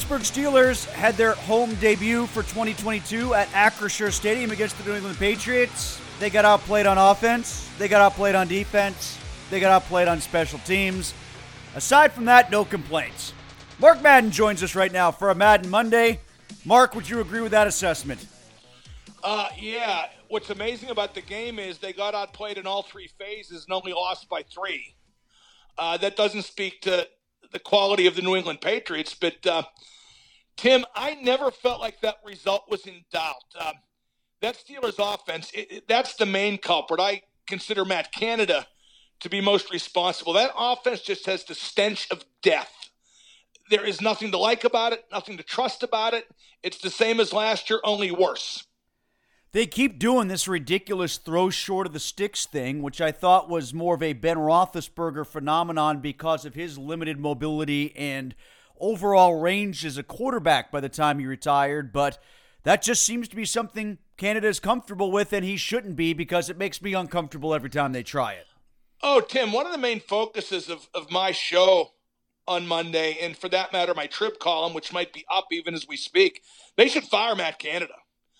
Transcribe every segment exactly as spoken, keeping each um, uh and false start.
Pittsburgh Steelers had their home debut for twenty twenty-two at Acrisure Stadium against the New England Patriots. They got outplayed on offense. They got outplayed on defense. They got outplayed on special teams. Aside from that, no complaints. Mark Madden joins us right now for a Madden Monday. Mark, would you agree with that assessment? Uh, yeah. What's amazing about the game is they got outplayed in all three phases and only lost by three. Uh, that doesn't speak to the quality of the New England Patriots, but uh, Tim, I never felt like that result was in doubt. Um, that Steelers offense, it, it, that's the main culprit. I consider Matt Canada to be most responsible. That offense just has the stench of death. There is nothing to like about it, nothing to trust about it. It's the same as last year, only worse. They keep doing this ridiculous throw short of the sticks thing, which I thought was more of a Ben Roethlisberger phenomenon because of his limited mobility and overall range as a quarterback by the time he retired. But that just seems to be something Canada is comfortable with, and he shouldn't be, because it makes me uncomfortable every time they try it. Oh, Tim, one of the main focuses of, of my show on Monday, and for that matter, my Trib column, which might be up even as we speak, they should fire Matt Canada.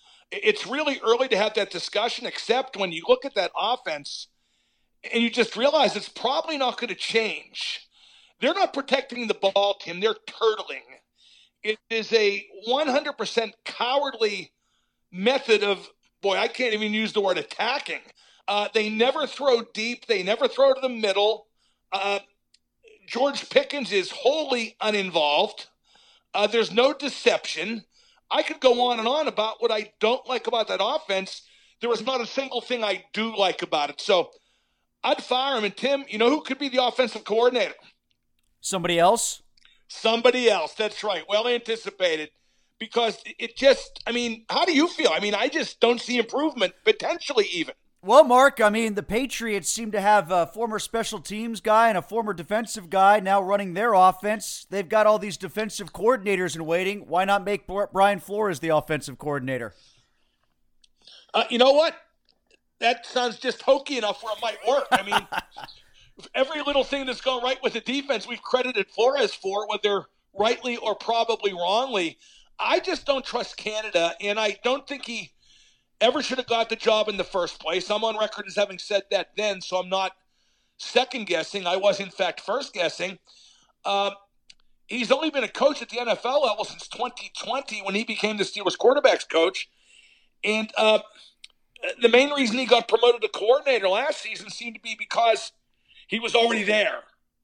It's really early to have that discussion, except when you look at that offense and you just realize it's probably not going to change. They're not protecting the ball, Tim. They're turtling. It is a one hundred percent cowardly method of, boy, I can't even use the word attacking. Uh, they never throw deep. They never throw to the middle. Uh, George Pickens is wholly uninvolved. Uh, there's no deception. I could go on and on about what I don't like about that offense. There was not a single thing I do like about it. So I'd fire him. And Tim, you know who could be the offensive coordinator? Somebody else? Somebody else. That's right. Well anticipated. Because it just, I mean, how do you feel? I mean, I just don't see improvement, potentially even. Well, Mark, I mean, the Patriots seem to have a former special teams guy and a former defensive guy now running their offense. They've got all these defensive coordinators in waiting. Why not make Brian Flores the offensive coordinator? Uh, you know what? That sounds just hokey enough where it might work. I mean, every little thing that's gone right with the defense, we've credited Flores for, whether rightly or probably wrongly. I just don't trust Canada, and I don't think he ever should have got the job in the first place. I'm on record as having said that then, so I'm not second-guessing. I was, in fact, first-guessing. Uh, he's only been a coach at the N F L level since twenty twenty when he became the Steelers quarterbacks coach. And uh, the main reason he got promoted to coordinator last season seemed to be because he was already there.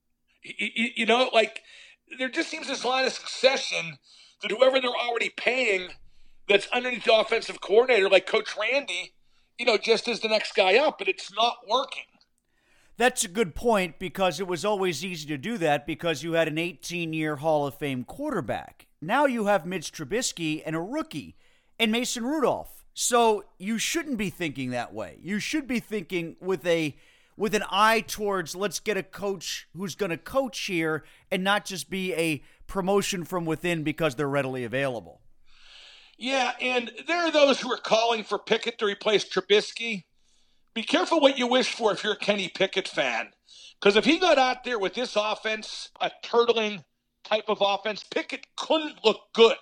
He, he, you know, like, there just seems this line of succession that whoever they're already paying that's underneath the offensive coordinator, like Coach Randy, you know, just as the next guy up, but it's not working. That's a good point, because it was always easy to do that because you had an eighteen-year Hall of Fame quarterback. Now you have Mitch Trubisky and a rookie, and Mason Rudolph. So you shouldn't be thinking that way. You should be thinking with a with an eye towards, let's get a coach who's going to coach here and not just be a promotion from within because they're readily available. Yeah, and there are those who are calling for Pickett to replace Trubisky. Be careful what you wish for if you're a Kenny Pickett fan. Because if he got out there with this offense, a turtling type of offense, Pickett couldn't look good.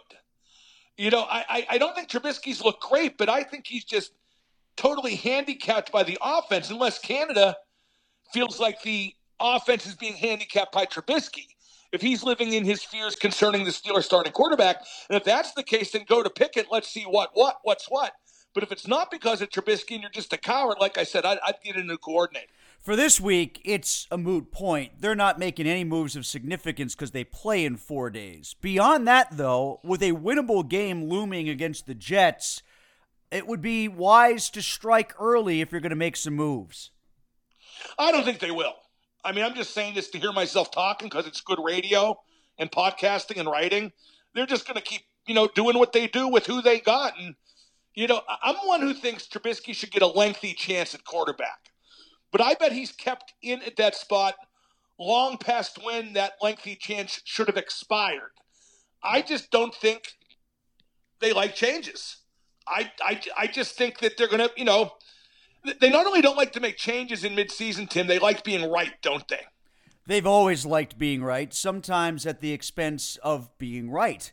You know, I, I, I don't think Trubisky's look great, but I think he's just totally handicapped by the offense unless Canada feels like the offense is being handicapped by Trubisky. If he's living in his fears concerning the Steelers starting quarterback, and if that's the case, then go to Pickett. Let's see what, what, what's what. But if it's not because of Trubisky and you're just a coward, like I said, I'd, I'd get a new coordinator. For this week, it's a moot point. They're not making any moves of significance because they play in four days. Beyond that, though, with a winnable game looming against the Jets, it would be wise to strike early if you're going to make some moves. I don't think they will. I mean, I'm just saying this to hear myself talking because it's good radio and podcasting and writing. They're just going to keep, you know, doing what they do with who they got. And, you know, I'm one who thinks Trubisky should get a lengthy chance at quarterback. But I bet he's kept in at that spot long past when that lengthy chance should have expired. I just don't think they like changes. I, I, I just think that they're going to, you know, they not only don't like to make changes in midseason, Tim, they like being right, don't they? They've always liked being right, sometimes at the expense of being right.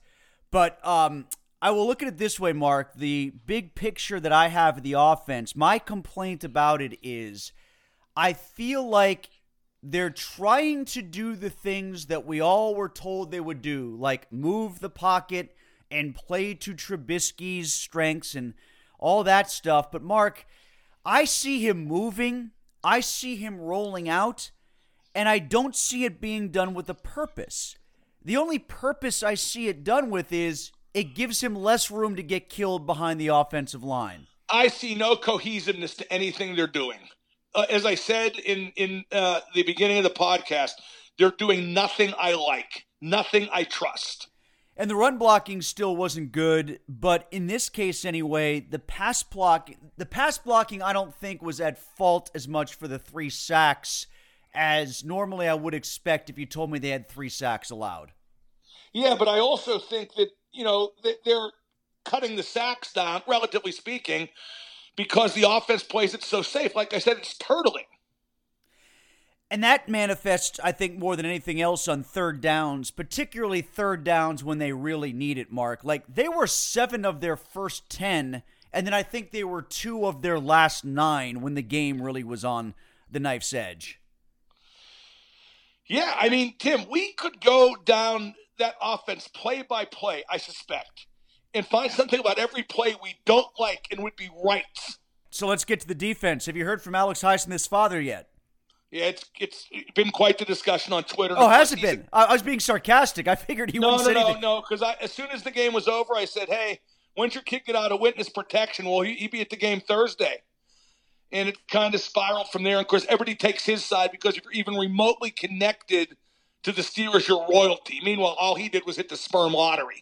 But um, I will look at it this way, Mark. The big picture that I have of the offense, my complaint about it is I feel like they're trying to do the things that we all were told they would do, like move the pocket and play to Trubisky's strengths and all that stuff. But, Mark, I see him moving. I see him rolling out, and I don't see it being done with a purpose. The only purpose I see it done with is it gives him less room to get killed behind the offensive line. I see no cohesiveness to anything they're doing. Uh, as I said in, in uh, the beginning of the podcast, they're doing nothing I like, nothing I trust. And the run blocking still wasn't good, but in this case anyway, the pass block, the pass blocking I don't think was at fault as much for the three sacks as normally I would expect if you told me they had three sacks allowed. Yeah, but I also think that, you know, they're cutting the sacks down, relatively speaking, because the offense plays it so safe. Like I said, it's turtling. And that manifests, I think, more than anything else on third downs, particularly third downs when they really need it, Mark. Like, they were seven of their first ten, and then I think they were two of their last nine when the game really was on the knife's edge. Yeah, I mean, Tim, we could go down that offense play by play, I suspect, and find something about every play we don't like and would be right. So let's get to the defense. Have you heard from Alex Highsmith's father yet? Yeah, it's it's been quite the discussion on Twitter. Oh, has it been? I was being sarcastic. I figured he no, wouldn't no, say no, anything. No, no, because as soon as the game was over, I said, hey, when's your kid get out of witness protection? Well, he, he'd be at the game Thursday. And it kind of spiraled from there. And, of course, everybody takes his side because if you're even remotely connected to the Steelers, you're royalty. Meanwhile, all he did was hit the sperm lottery.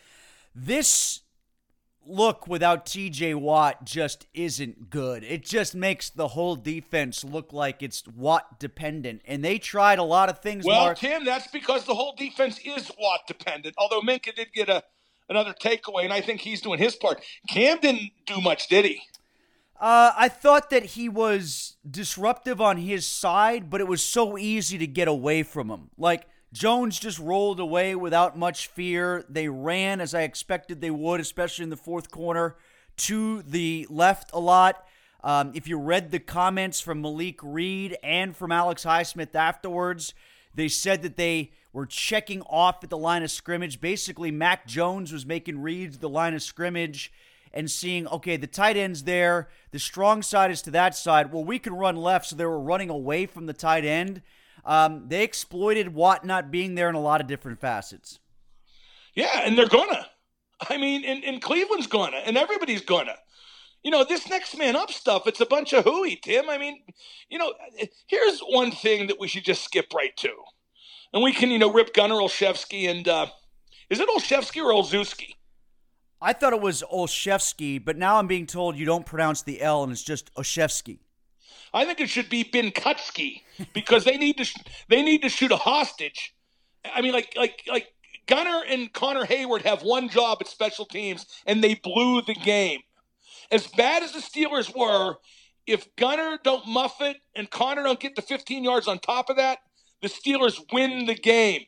This look without T J Watt just isn't good. It just makes the whole defense look like it's Watt dependent. And they tried a lot of things, Well, Mark. Tim, that's because the whole defense is Watt dependent. Although Minka did get a another takeaway, and I think he's doing his part. Cam didn't do much, did he? Uh, I thought that he was disruptive on his side, but it was so easy to get away from him. Like, Jones just rolled away without much fear. They ran as I expected they would, especially in the fourth quarter, to the left a lot. Um, if you read the comments from Malik Reed and from Alex Highsmith afterwards, they said that they were checking off at the line of scrimmage. Basically, Mac Jones was making reads at the line of scrimmage and seeing, okay, the tight end's there, the strong side is to that side. Well, we can run left, so they were running away from the tight end. Um, they exploited Watt not being there in a lot of different facets. Yeah, and they're gonna. I mean, and, and Cleveland's gonna, and everybody's gonna. You know, this next man up stuff, it's a bunch of hooey, Tim. I mean, you know, here's one thing that we should just skip right to. And we can, you know, rip Gunnar Olszewski and, uh, is it Olszewski or Olszewski? I thought it was Olszewski, but now I'm being told you don't pronounce the L and it's just Olszewski. I think it should be Binkutsky because they need to sh- they need to shoot a hostage. I mean, like like like Gunnar and Connor Hayward have one job at special teams, and they blew the game. As bad as the Steelers were, if Gunnar don't muff it and Connor don't get the fifteen yards on top of that, the Steelers win the game.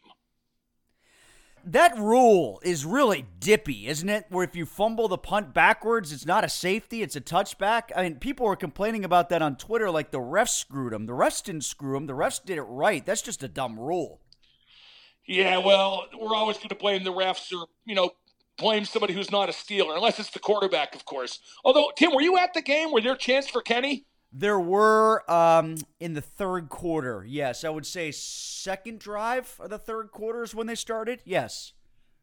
That rule is really dippy, isn't it? Where if you fumble the punt backwards, it's not a safety, it's a touchback. I mean, people were complaining about that on Twitter like the refs screwed them. The refs didn't screw them. The refs did it right. That's just a dumb rule. Yeah, well, we're always going to blame the refs or, you know, blame somebody who's not a Steeler, unless it's the quarterback, of course. Although, Tim, were you at the game? Were there a chance for Kenny? There were um, in the third quarter, yes. I would say second drive of the third quarter is when they started, yes.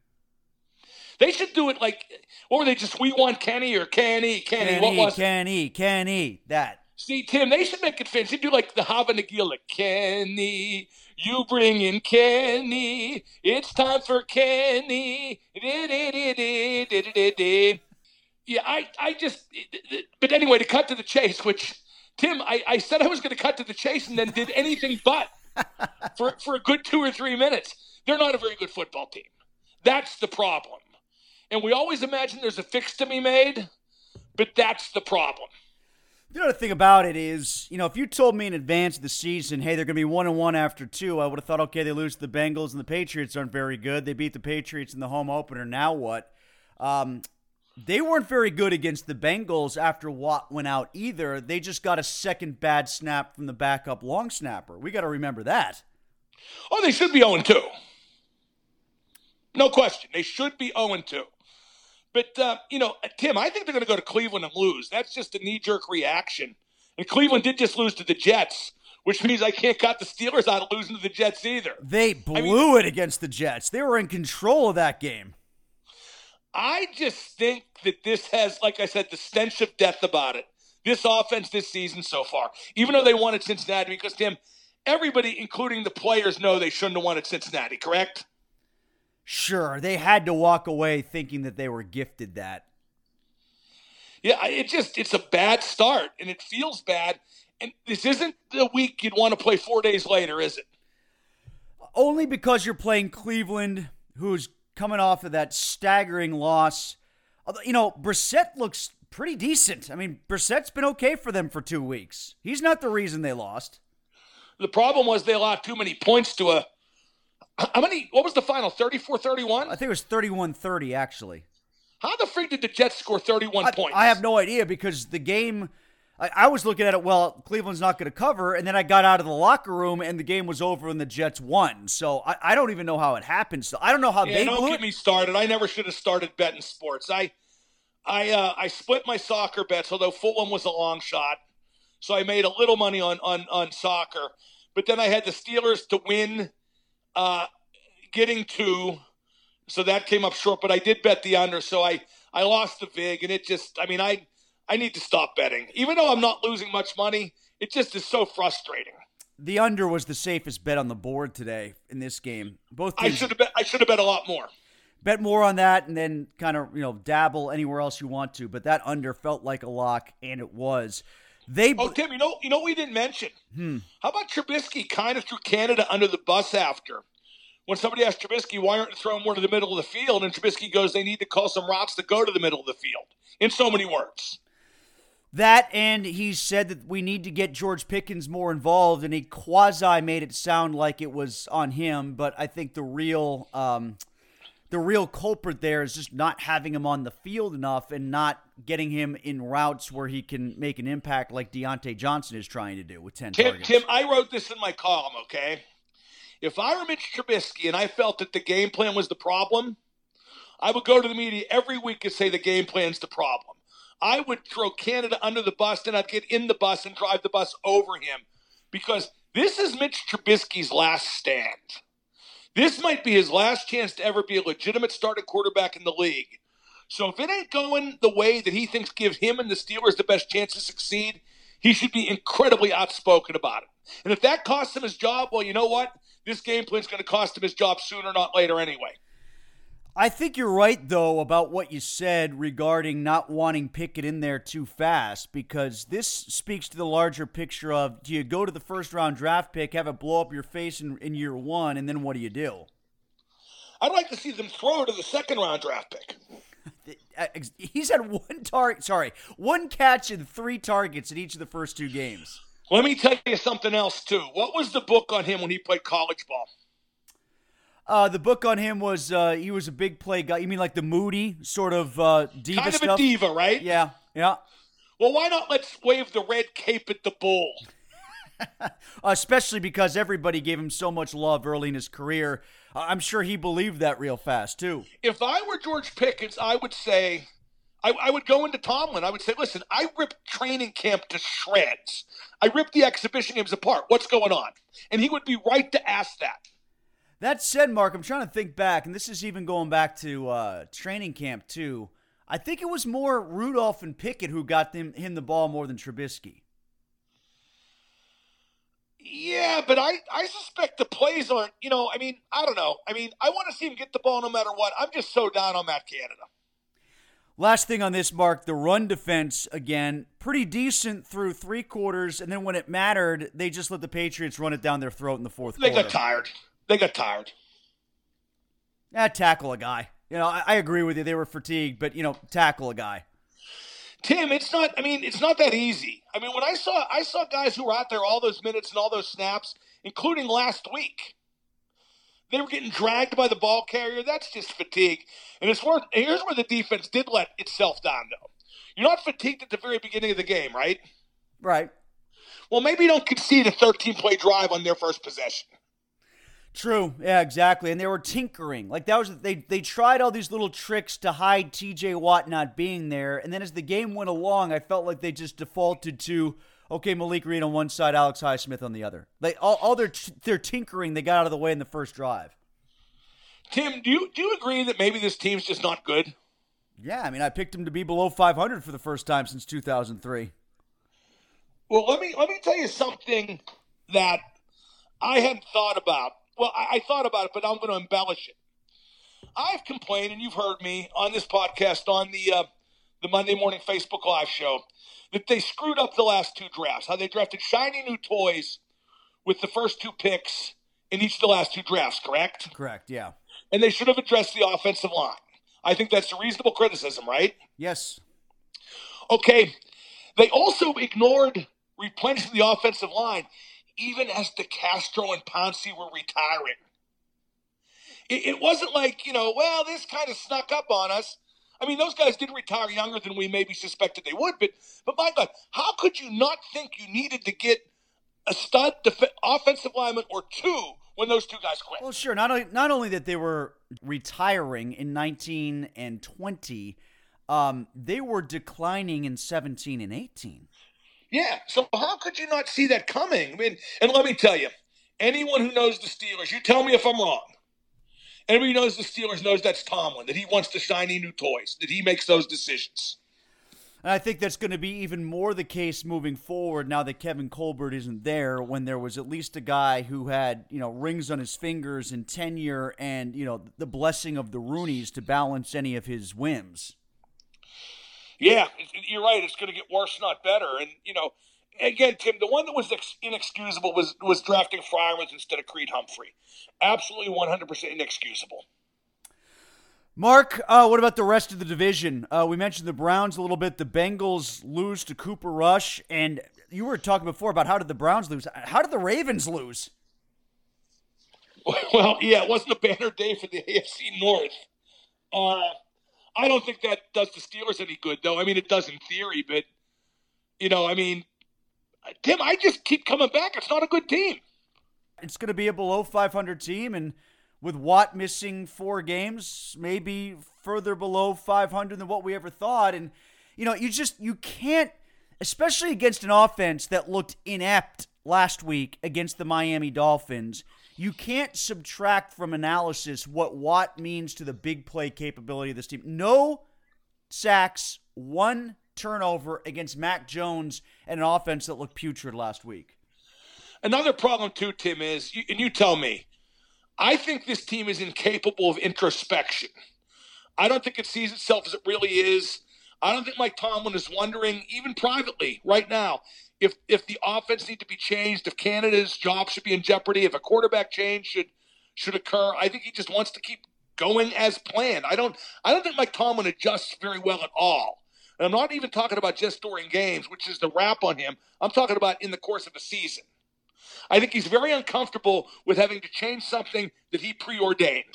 They should do it like, what were they, just we want Kenny or Kenny, Kenny, Kenny, what was Kenny, it? Kenny, that. See, Tim, they should make it fancy. Do like the Hava Nagila. Kenny, you bring in Kenny. It's time for Kenny. Yeah, I, I just, but anyway, to cut to the chase, which, Tim, I, I said I was going to cut to the chase and then did anything but for, for a good two or three minutes. They're not a very good football team. That's the problem. And we always imagine there's a fix to be made, but that's the problem. The other thing about it is, you know, if you told me in advance of the season, hey, they're going to be one and one after two, I would have thought, okay, they lose to the Bengals and the Patriots aren't very good. They beat the Patriots in the home opener. Now what? Um, they weren't very good against the Bengals after Watt went out either. They just got a second bad snap from the backup long snapper. We got to remember that. Oh, they should be oh and two. No question. They should be oh and two. But, uh, you know, Tim, I think they're going to go to Cleveland and lose. That's just a knee-jerk reaction. And Cleveland did just lose to the Jets, which means I can't cut the Steelers out of losing to the Jets either. They blew I mean, it against the Jets. They were in control of that game. I just think that this has, like I said, the stench of death about it. This offense this season so far, even though they won at Cincinnati, because, Tim, everybody, including the players, know they shouldn't have won at Cincinnati, correct? Sure, they had to walk away thinking that they were gifted that. Yeah, it just, it's a bad start, and it feels bad. And this isn't the week you'd want to play four days later, is it? Only because you're playing Cleveland, who's coming off of that staggering loss. Although, you know, Brissett looks pretty decent. I mean, Brissett's been okay for them for two weeks. He's not the reason they lost. The problem was they allowed too many points to a How many? What was the final? thirty-four thirty-one? I think it was thirty-one thirty, actually. How the freak did the Jets score thirty-one I, points? I have no idea because the game, I, I was looking at it, well, Cleveland's not going to cover, and then I got out of the locker room, and the game was over, and the Jets won. So I, I don't even know how it happened. So I don't know how yeah, they don't blew get it. me started. I never should have started betting sports. I I, uh, I split my soccer bets, although Fulham was a long shot. So I made a little money on, on, on soccer. But then I had the Steelers to win uh, – getting two, so that came up short, but I did bet the under, so I, I lost the vig, and it just, I mean, I I need to stop betting. Even though I'm not losing much money, it just is so frustrating. The under was the safest bet on the board today in this game. Both teams, I should have bet I should have bet a lot more. Bet more on that and then kind of, you know, dabble anywhere else you want to, but that under felt like a lock, and it was. They Oh, Tim, you know, you know what we didn't mention? Hmm. How about Trubisky kind of threw Canada under the bus after? When somebody asked Trubisky, why aren't you throwing more to the middle of the field? And Trubisky goes, they need to call some routes to go to the middle of the field. In so many words. That, and he said that we need to get George Pickens more involved, and he quasi made it sound like it was on him. But I think the real, um, the real culprit there is just not having him on the field enough and not getting him in routes where he can make an impact like Deontay Johnson is trying to do with ten Tim, targets. Tim, I wrote this in my column, okay? If I were Mitch Trubisky and I felt that the game plan was the problem, I would go to the media every week and say the game plan's the problem. I would throw Canada under the bus, and I'd get in the bus and drive the bus over him because this is Mitch Trubisky's last stand. This might be his last chance to ever be a legitimate starting quarterback in the league. So if it ain't going the way that he thinks gives him and the Steelers the best chance to succeed, he should be incredibly outspoken about it. And if that costs him his job, well, you know what? This game plan is going to cost him his job sooner, not later anyway. I think you're right, though, about what you said regarding not wanting Pickett in there too fast, because this speaks to the larger picture of, do you go to the first-round draft pick, have it blow up your face in, in year one, and then what do you do? I'd like to see them throw to the second-round draft pick. He's had one target, sorry, one catch and three targets in each of the first two games. Let me tell you something else, too. What was the book on him when he played college ball? Uh, the book on him was uh, he was a big play guy. You mean like the moody sort of uh, diva Kind of stuff? a diva, right? Yeah, yeah. Well, why not let's wave the red cape at the bull? Especially because everybody gave him so much love early in his career. I'm sure he believed that real fast, too. If I were George Pickens, I would say, I, I would go into Tomlin. I would say, listen, I ripped training camp to shreds. I ripped the exhibition games apart. What's going on? And he would be right to ask that. That said, Mark, I'm trying to think back, and this is even going back to uh, training camp, too. I think it was more Rudolph and Pickett who got them, him the ball more than Trubisky. Yeah, but I, I suspect the plays aren't, you know, I mean, I don't know. I mean, I want to see him get the ball no matter what. I'm just so down on Matt Canada. Last thing on this, Mark, the run defense, again, pretty decent through three quarters, and then when it mattered, they just let the Patriots run it down their throat in the fourth They quarter. got tired. They got tired. Yeah, tackle a guy. You know, I, I agree with you. They were fatigued, but, you know, tackle a guy. Tim, it's not. I mean, it's not that easy. I mean, when I saw I saw guys who were out there all those minutes and all those snaps, including last week, they were getting dragged by the ball carrier. That's just fatigue. And it's where, here's where the defense did let itself down, though. You're not fatigued at the very beginning of the game, right? Right. Well, maybe don't concede a thirteen-play drive on their first possession. True. Yeah, exactly. And they were tinkering. Like that was they they tried all these little tricks to hide T J Watt not being there. And then as the game went along, I felt like they just defaulted to, okay, Malik Reed on one side, Alex Highsmith on the other. Like all, all their their tinkering, they got out of the way in the first drive. Tim, do you do you agree that maybe this team's just not good? Yeah, I mean, I picked them to be below five hundred for the first time since two thousand three. Well, let me let me tell you something that I hadn't thought about. Well, I, I thought about it, but I'm going to embellish it. I've complained, and you've heard me on this podcast, on the uh, the Monday morning Facebook Live show, that they screwed up the last two drafts. How they drafted shiny new toys with the first two picks in each of the last two drafts, correct? Correct, yeah. And they should have addressed the offensive line. I think that's a reasonable criticism, right? Yes. Okay. They also ignored replenishing the offensive line, even as DeCastro and Pouncey were retiring. It, it wasn't like, you know, well, this kind of snuck up on us. I mean, those guys did retire younger than we maybe suspected they would, but, but my God, how could you not think you needed to get a stud def- offensive lineman or two when those two guys quit? Well, sure. Not only, not only that they were retiring in nineteen and twenty, um, they were declining in seventeen and eighteen. Yeah, so how could you not see that coming? I mean, and let me tell you, anyone who knows the Steelers, you tell me if I'm wrong. Anybody who knows the Steelers knows that's Tomlin, that he wants the shiny new toys, that he makes those decisions. And I think that's going to be even more the case moving forward now that Kevin Colbert isn't there, when there was at least a guy who had, you know, rings on his fingers and tenure and, you know, the blessing of the Rooneys to balance any of his whims. Yeah, you're right. It's going to get worse, not better. And, you know, again, Tim, the one that was ex- inexcusable was, was drafting Freiermuth instead of Creed Humphrey. Absolutely one hundred percent inexcusable. Mark, uh, what about the rest of the division? Uh, we mentioned the Browns a little bit. The Bengals lose to Cooper Rush. And you were talking before about how did the Browns lose. How did the Ravens lose? Well, yeah, it wasn't a banner day for the A F C North. Uh I don't think that does the Steelers any good, though. I mean, it does in theory, but, you know, I mean, Tim, I just keep coming back. It's not a good team. It's going to be a below five hundred team, and with Watt missing four games, maybe further below five hundred than what we ever thought. And, you know, you just, you can't, especially against an offense that looked inept last week against the Miami Dolphins, you can't subtract from analysis what Watt means to the big play capability of this team. No sacks, one turnover against Mac Jones and an offense that looked putrid last week. Another problem, too, Tim, is, and you tell me, I think this team is incapable of introspection. I don't think it sees itself as it really is. I don't think Mike Tomlin is wondering, even privately, right now, if if the offense need to be changed, if Canada's job should be in jeopardy, if a quarterback change should should occur. I think he just wants to keep going as planned. I don't I don't think Mike Tomlin adjusts very well at all. And I'm not even talking about just during games, which is the wrap on him. I'm talking about in the course of a season. I think he's very uncomfortable with having to change something that he preordained.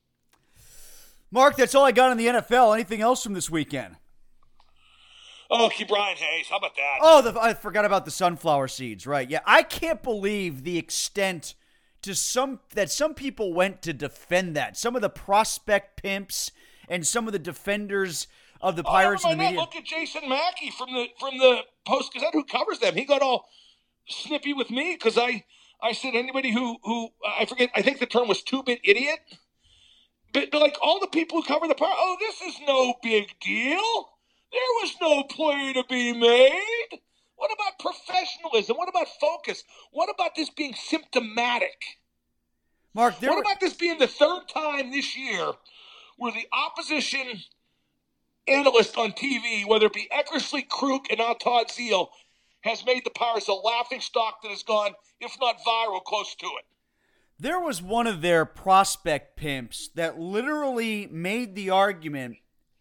Mark, that's all I got in the N F L. Anything else from this weekend? Oh, Ke'Bryan Hayes. How about that? Oh, the, I forgot about the sunflower seeds. Right. Yeah, I can't believe the extent to some that some people went to defend that. Some of the prospect pimps and some of the defenders of the Pirates oh, and the media. Look at Jason Mackey from the from the Post-Gazette who covers them. He got all snippy with me because I, I said anybody who, who I forget, I think the term was two-bit idiot. But, but like all the people who cover the Pirates, oh, this is no big deal. There was no play to be made. What about professionalism? What about focus? What about this being symptomatic? Mark, there what were... about this being the third time this year where the opposition analyst on T V, whether it be Eckersley, Kruk, and now Todd Zeal, has made the Pirates a laughingstock that has gone, if not viral, close to it? There was one of their prospect pimps that literally made the argument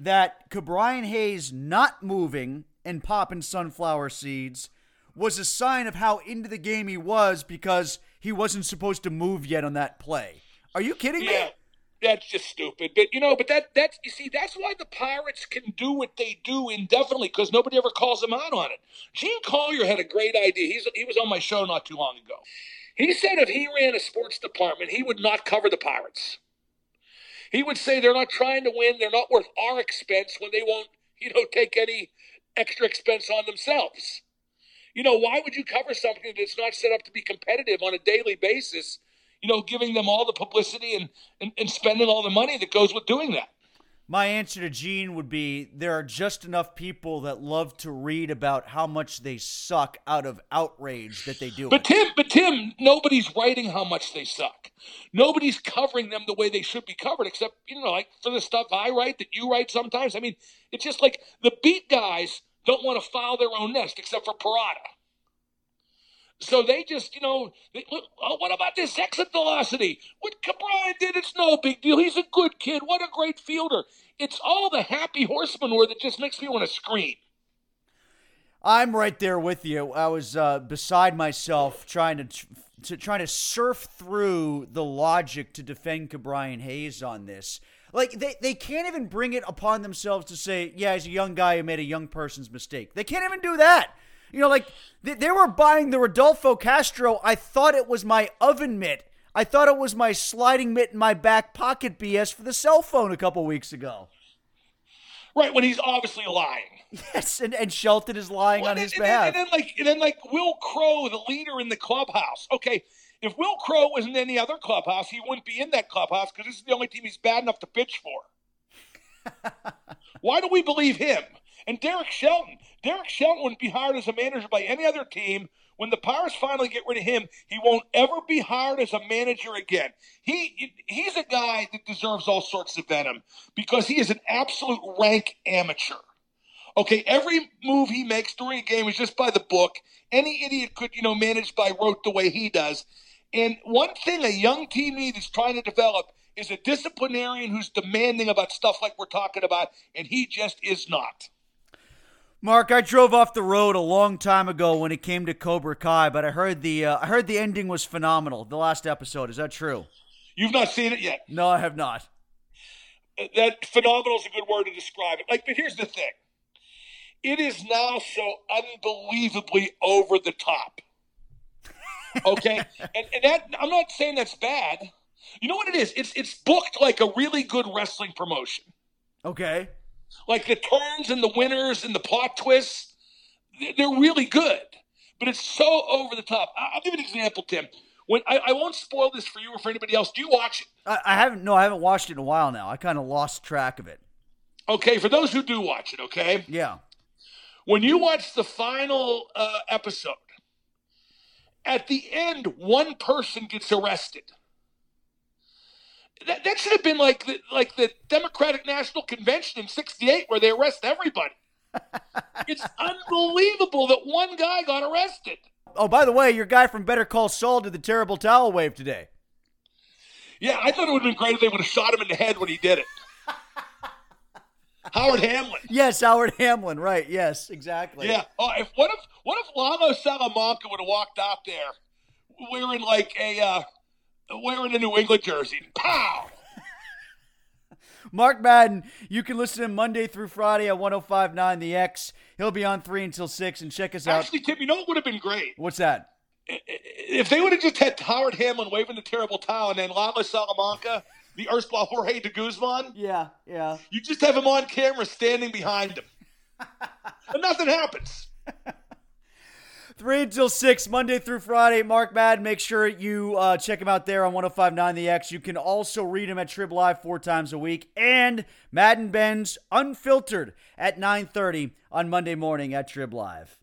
that Ke'Bryan Hayes not moving and popping sunflower seeds was a sign of how into the game he was because he wasn't supposed to move yet on that play. Are you kidding yeah, me? That's just stupid. But, you know, but that that's you see, that's why the Pirates can do what they do indefinitely because nobody ever calls them out on it. Gene Collier had a great idea. He's He was on my show not too long ago. He said if he ran a sports department, he would not cover the Pirates. He would say they're not trying to win. They're not worth our expense when they won't, you know, take any extra expense on themselves. You know, why would you cover something that's not set up to be competitive on a daily basis, you know, giving them all the publicity and, and, and spending all the money that goes with doing that? My answer to Gene would be there are just enough people that love to read about how much they suck out of outrage that they do But it. Tim, but Tim, nobody's writing how much they suck. Nobody's covering them the way they should be covered, except, you know, like for the stuff I write that you write sometimes. I mean, it's just like the beat guys don't want to foul their own nest, except for Parada. So they just, you know, they, oh, what about this exit velocity? What Ke'Bryan did, it's no big deal. He's a good kid. What a great fielder. It's all the happy horseman word that just makes me want to scream. I'm right there with you. I was uh, beside myself trying to, to trying to surf through the logic to defend Ke'Bryan Hayes on this. Like, they, they can't even bring it upon themselves to say, yeah, he's a young guy who made a young person's mistake. They can't even do that. You know, like, they, they were buying the Rodolfo Castro. I thought it was my oven mitt. I thought it was my sliding mitt in my back pocket B S for the cell phone a couple weeks ago. Right, when he's obviously lying. Yes, and, and Shelton is lying well, on and, his and behalf. Then, and, then, like, and then, like, Will Crowe, the leader in the clubhouse. Okay, if Will Crowe was in any other clubhouse, he wouldn't be in that clubhouse because this is the only team he's bad enough to pitch for. Why do we believe him? And Derek Shelton. Derek Shelton wouldn't be hired as a manager by any other team. When the Pirates finally get rid of him, he won't ever be hired as a manager again. He He's a guy that deserves all sorts of venom because he is an absolute rank amateur. Okay, every move he makes during a game is just by the book. Any idiot could, you know, manage by rote the way he does. And one thing a young team needs is trying to develop is a disciplinarian who's demanding about stuff like we're talking about, and he just is not. Mark, I drove off the road a long time ago when it came to Cobra Kai, but I heard the uh, I heard the ending was phenomenal. The last episode, is that true? You've not seen it yet? No, I have not. That phenomenal is a good word to describe it. Like, but here's the thing: it is now so unbelievably over the top. Okay, and, and that I'm not saying that's bad. You know what it is? It's it's booked like a really good wrestling promotion. Okay. Like the turns and the winners and the plot twists, they're really good. But it's so over the top. I'll give you an example, Tim. When I, I won't spoil this for you or for anybody else. Do you watch it? I, I haven't. No, I haven't watched it in a while now. I kind of lost track of it. Okay, for those who do watch it, okay? Yeah. When you watch the final uh, episode, at the end, one person gets arrested. That, that should have been like the, like the Democratic National Convention in sixty-eight where they arrest everybody. It's unbelievable that one guy got arrested. Oh, by the way, your guy from Better Call Saul did the terrible towel wave today. Yeah, I thought it would have been great if they would have shot him in the head when he did it. Howard Hamlin. Yes, Howard Hamlin, right. Yes, exactly. Yeah. Oh, if what if what if Lalo Salamanca would have walked out there wearing like a uh, wearing a New England jersey? Pow! Mark Madden, you can listen to him Monday through Friday at one oh five point nine The X. He'll be on three until six, and check us out. Actually, Tim, you know what would have been great? What's that? If they would have just had Howard Hamlin waving the terrible towel and then Lalo Salamanca, the erstwhile Jorge de Guzman, Yeah, yeah. you just have him on camera standing behind him. And nothing happens. Three until six, Monday through Friday. Mark Madden, make sure you uh, check him out there on one oh five point nine The X. You can also read him at Trib Live four times a week. And Madden Benz Unfiltered at nine thirty on Monday morning at Trib Live.